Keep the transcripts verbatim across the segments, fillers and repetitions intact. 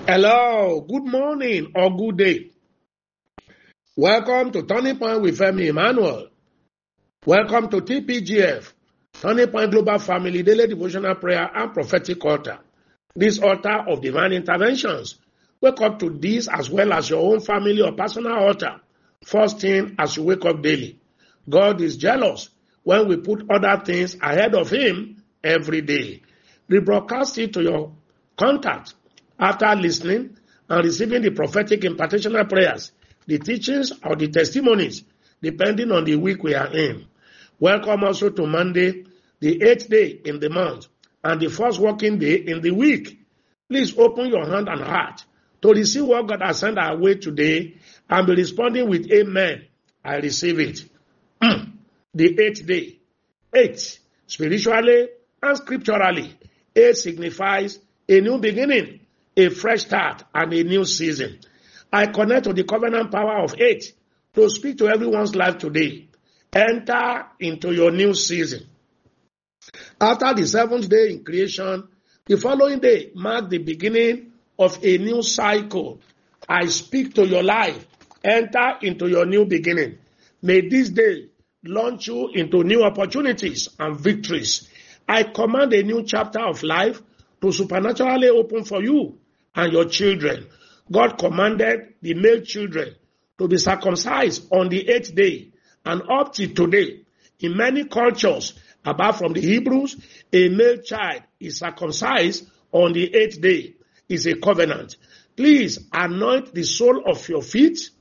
Hello, good morning or good day. Welcome to Turning Point with Femi Emmanuel. Welcome to T P G F, Turning Point Global Family Daily Devotional Prayer and Prophetic Altar. This altar of divine interventions. Wake up to this as well as your own family or personal altar. First thing as you wake up daily. God is jealous when we put other things ahead of Him every day. Rebroadcast it to your contact. After listening and receiving the prophetic impartational prayers, the teachings or the testimonies, depending on the week we are in. Welcome also to Monday, the eighth day in the month, and the first working day in the week. Please open your hand and heart to receive what God has sent our way today and be responding with Amen. I receive it. The eighth day. Eight, spiritually and scripturally. Eight signifies a new beginning, a fresh start, and a new season. I connect to the covenant power of eight to speak to everyone's life today. Enter into your new season. After the seventh day in creation, the following day marked the beginning of a new cycle. I speak to your life. Enter into your new beginning. May this day launch you into new opportunities and victories. I command a new chapter of life to supernaturally open for you and your children. God commanded the male children to be circumcised on the eighth day, and up to today, in many cultures, apart from the Hebrews, a male child is circumcised on the eighth day. It's a covenant. Please anoint the sole of your feet,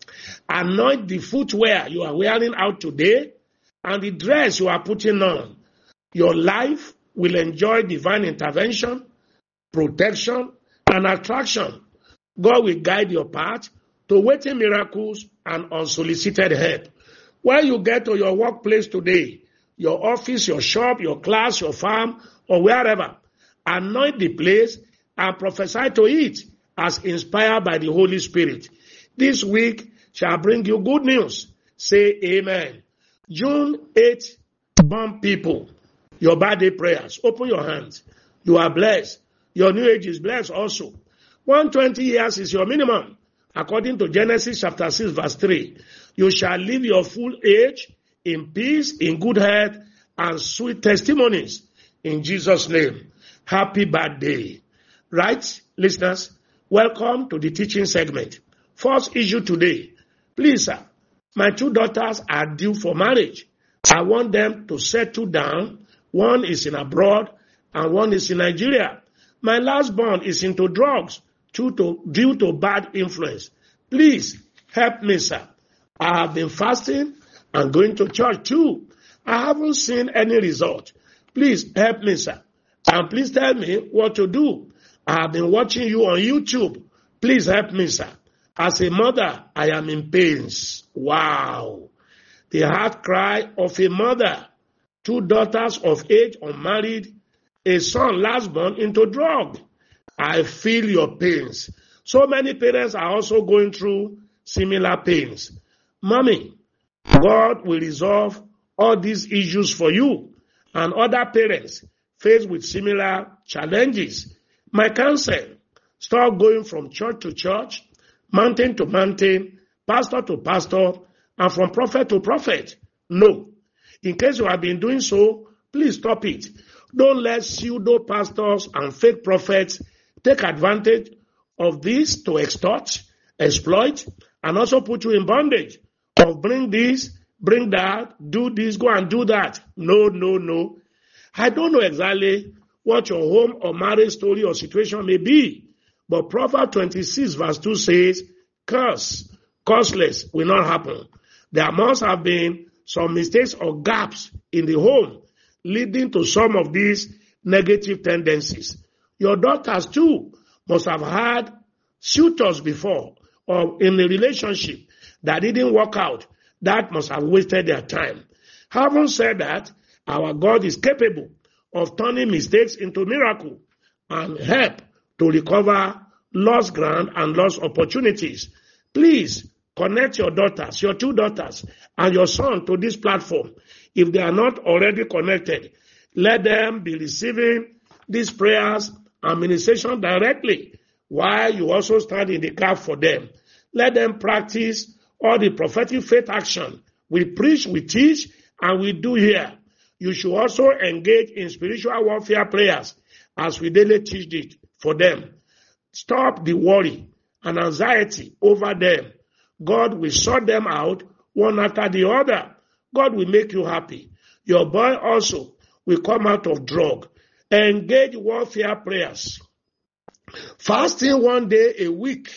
anoint the footwear you are wearing out today, and the dress you are putting on. Your life will enjoy divine intervention, protection, and attraction. God will guide your path to waiting miracles and unsolicited help. When you get to your workplace today, your office, your shop, your class, your farm, or wherever, anoint the place and prophesy to it as inspired by the Holy Spirit. This week shall bring you good news. Say amen. June eighth, born people, your birthday prayers. Open your hands. You are blessed. Your new age is blessed also. one hundred twenty years is your minimum. According to Genesis chapter six verse three, you shall live your full age in peace, in good health, and sweet testimonies. In Jesus' name, happy birthday. Right, listeners? Welcome to the teaching segment. First issue today. Please, sir, my two daughters are due for marriage. I want them to settle down. One is in abroad and one is in Nigeria. My last born is into drugs due to, due to bad influence. Please help me, sir. I have been fasting and going to church too. I haven't seen any result. Please help me, sir. And please tell me what to do. I have been watching you on YouTube. Please help me, sir. As a mother, I am in pains. Wow. The heart cry of a mother. Two daughters of age unmarried. A son last born into drug. I feel your pains. So many parents are also going through similar pains. Mommy, God will resolve all these issues for you and other parents faced with similar challenges. My counsel, stop going from church to church, mountain to mountain, pastor to pastor, and from prophet to prophet. No. In case you have been doing so, please stop it. Don't let pseudo pastors and fake prophets take advantage of this to extort, exploit, and also put you in bondage. Of bring this, bring that, do this, go and do that. No, no, no. I don't know exactly what your home or marriage story or situation may be, but Proverbs twenty-six verse two says, curse, curseless will not happen. There must have been some mistakes or gaps in the home leading to some of these negative tendencies. Your daughters too must have had suitors before or in a relationship that didn't work out. That must have wasted their time. Having said that, our God is capable of turning mistakes into miracle and help to recover lost ground and lost opportunities. Please connect your daughters, your two daughters, and your son to this platform. If they are not already connected, let them be receiving these prayers and ministration directly while you also stand in the gap for them. Let them practice all the prophetic faith action we preach, we teach, and we do here. You should also engage in spiritual warfare prayers as we daily teach it for them. Stop the worry and anxiety over them. God will sort them out one after the other. God will make you happy. Your boy also will come out of drug. Engage warfare prayers. Fasting one day a week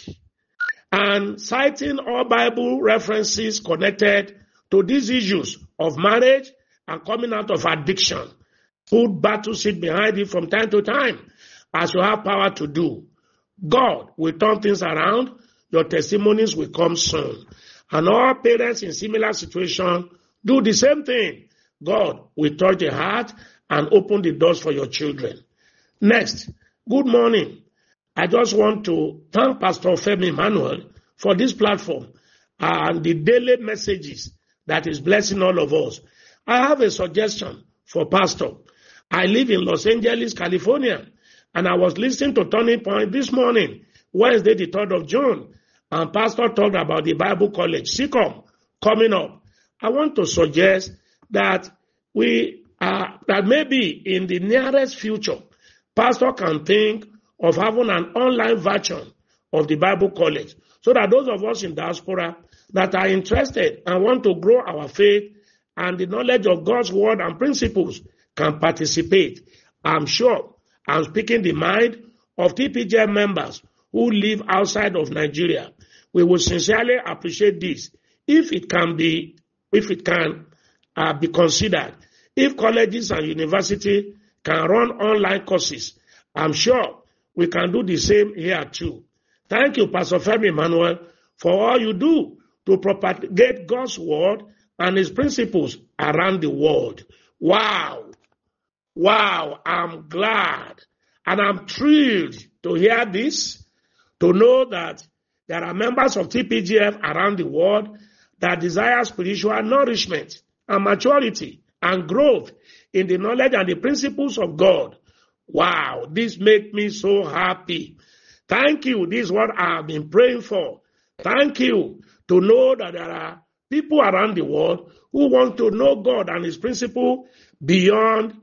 and citing all Bible references connected to these issues of marriage and coming out of addiction. Put battle seat behind it from time to time as you have power to do. God will turn things around. Your testimonies will come soon. And all parents in similar situation do the same thing. God will touch the heart and open the doors for your children. Next, good morning. I just want to thank Pastor Femi Emmanuel for this platform and the daily messages that is blessing all of us. I have a suggestion for Pastor. I live in Los Angeles, California, and I was listening to Turning Point this morning, Wednesday, the third of June, and Pastor talked about the Bible College, S I C O M, coming up. I want to suggest that we uh, that maybe in the nearest future, Pastor can think of having an online version of the Bible College, so that those of us in diaspora that are interested and want to grow our faith and the knowledge of God's word and principles can participate. I'm sure I'm speaking the mind of T P G F members who live outside of Nigeria. We would sincerely appreciate this if it can be, if it can uh, be considered. If colleges and universities can run online courses, I'm sure we can do the same here too. Thank you, Pastor Femi Emmanuel, for all you do to propagate God's word and his principles around the world. Wow. Wow. I'm glad and I'm thrilled to hear this, to know that there are members of T P G F around the world that desire spiritual nourishment and maturity and growth in the knowledge and the principles of God. Wow. This makes me so happy. Thank you. This is what I've been praying for. Thank you to know that there are people around the world who want to know God and his principle beyond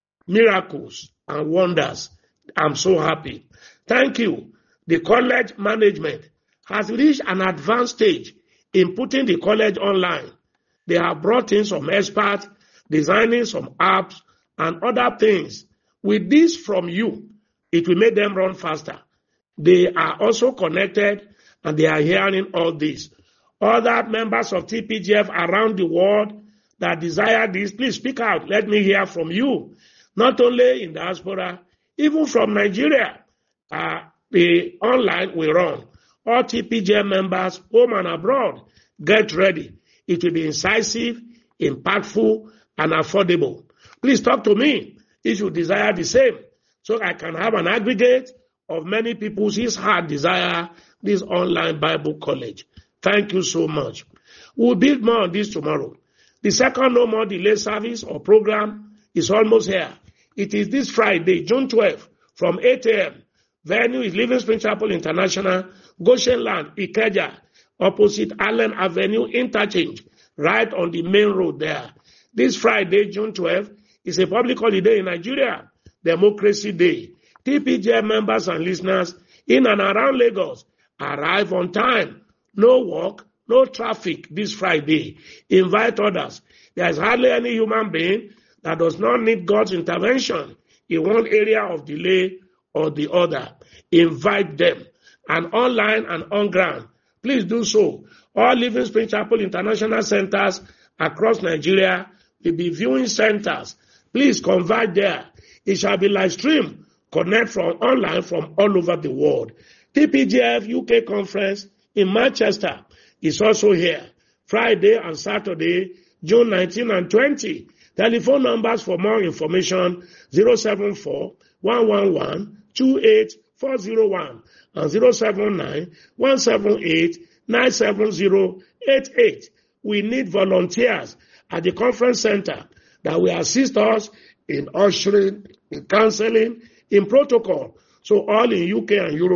miracles and wonders. I'm so happy. Thank you. The college management has reached an advanced stage in putting the college online. They have brought in some experts, designing some apps and other things. With this from you, it will make them run faster. They are also connected and they are hearing all this. Other members of T P G F around the world that desire this, please speak out. Let me hear from you. Not only in diaspora, even from Nigeria, uh, the online will run. All T P G F members, home and abroad, get ready. It will be incisive, impactful, and affordable. Please talk to me if you desire the same, so I can have an aggregate of many people whose heart desire this online Bible college. Thank you so much. We'll build more on this tomorrow. The second No More Delay service or program is almost here. It is this Friday, June twelfth, from eight a.m. Venue is Living Spring Chapel International, Goshen Land, Ikeja, opposite Allen Avenue Interchange, right on the main road there. This Friday, June twelfth, is a public holiday in Nigeria, Democracy Day. T P G F members and listeners in and around Lagos arrive on time. No work, no traffic this Friday. Invite others. There is hardly any human being that does not need God's intervention in one area of delay or the other. Invite them. And online and on ground, please do so. All Living Spring Chapel International Centers across Nigeria will be viewing centers. Please convert there. It shall be live streamed. Connect from online from all over the world. T P G F U K conference in Manchester is also here. Friday and Saturday, June nineteenth and twentieth. Telephone numbers for more information, zero seven four, one one one, two eight four zero one and zero seven nine, one seven eight, nine seven zero eight eight. We need volunteers at the conference center that will assist us in ushering, in counseling, in protocol. So all in U K and Europe,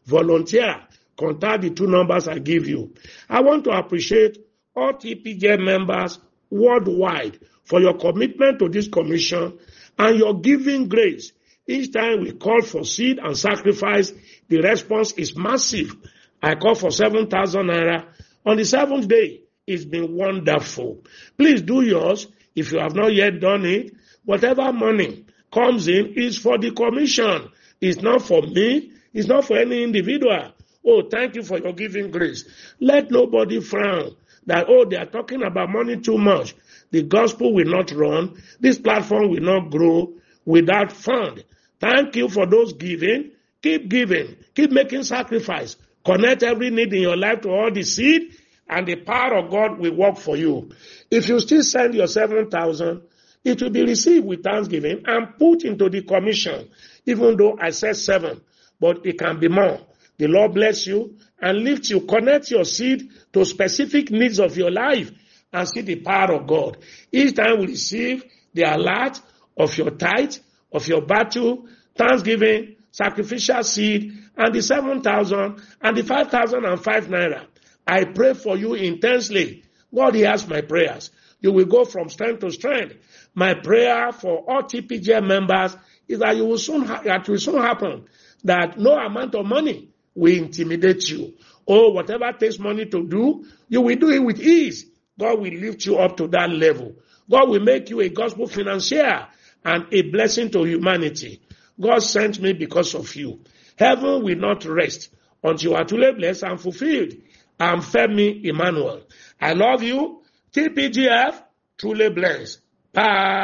volunteer, contact the two numbers I give you. I want to appreciate all T P G F members worldwide for your commitment to this commission and your giving grace. Each time we call for seed and sacrifice, the response is massive. I call for seven thousand naira. On the seventh day, it's been wonderful. Please do yours if you have not yet done it. Whatever money comes in is for the commission. It's not for me. It's not for any individual. Oh, thank you for your giving grace. Let nobody frown that, oh, they are talking about money too much. The gospel will not run. This platform will not grow without fund. Thank you for those giving. Keep giving. Keep making sacrifice. Connect every need in your life to all the seed, and the power of God will work for you. If you still send your seven thousand, it will be received with thanksgiving and put into the commission, even though I said seven, but it can be more. The Lord bless you and lift you. Connect your seed to specific needs of your life and see the power of God. Each time we receive the alert of your tithe, of your battle, thanksgiving, sacrificial seed, and the seven thousand and the five thousand and five naira. I pray for you intensely. God hears my prayers. You will go from strength to strength. My prayer for all T P G F members is that you will soon ha- that will soon happen that no amount of money will intimidate you. Oh, whatever takes money to do, you will do it with ease. God will lift you up to that level. God will make you a gospel financier and a blessing to humanity. God sent me because of you. Heaven will not rest until you are truly blessed and fulfilled. I'm Femi Emmanuel. I love you. T P G F, truly blessed. Bye.